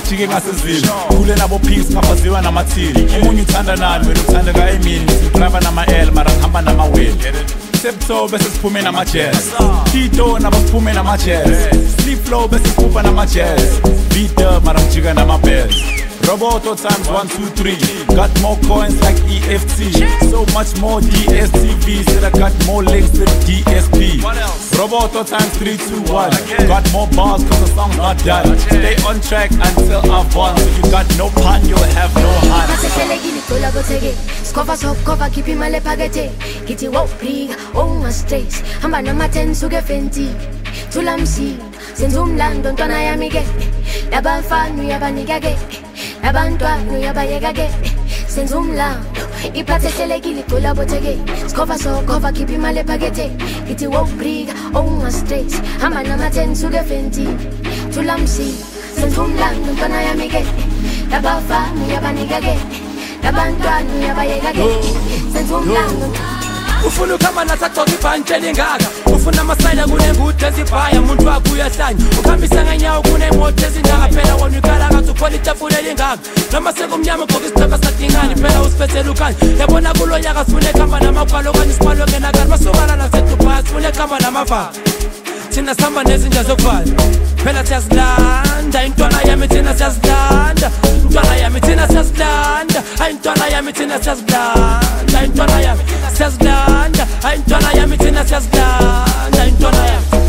sijike ngasezini khule nabo peace ngaphaziwa namathili umunye uthanda nani wena uthanda kaEmini driver nama-L mara ngihamba nama-wheel septo bese siphume nama-jazz Tito nabo siphume nama-jazz Sleep flow bese siphupha nama-jazz beat mara ngijika nama-bells Roboto times 1, 2, 3 Got more coins like EFT So much more DSTV Said I got more links than DSP Roboto times 3, 2, 1 Got more bars cause the song's not done Stay on track until I've won So you got no pun, you'll have no hunt Skova so kova kipi male pagete Kiti wo briga, oh my stays Hamba na maten suge fenti Tulamsi, senzumlando ntwana ya mige Labanfanu yabanigage Labantwana yabayegage Senzumlando Ipate selekili kula botege Skova so kova kipi male pagete Kiti wo briga, oh my stays Hamba na maten suge fenti Tulamsi, senzumlando ntwana ya mige Labanfanu yabanigage Labantwana yabayegage Senzumlando ufuna ukama nasagcoka ibhantsheni ngaka ufuna amasayila kunengude ezibhaya umuntu wakho uyahlanya ukhambisa ngenyawo kunemoto ezindaka phela wona ukala kathi ukhona itafula elingaka noma sekumnyama ugqoka isicaka sadingani phela usifethela ukhanya yabona kulo nyaka sifuna ekhamba namagwalo okanye isibalo ngenakani masukana nasedubhaya sifuna ekhamba namavaka thina sihamba nezinja zokuvala phela siyazilanda intwana yami thina siyazilanda intwana yami thina siyazilanda hayi intwana yami thina siyazilanda intwana yami siyazilanda hayi intwana yami thina siyazilanda intwana yami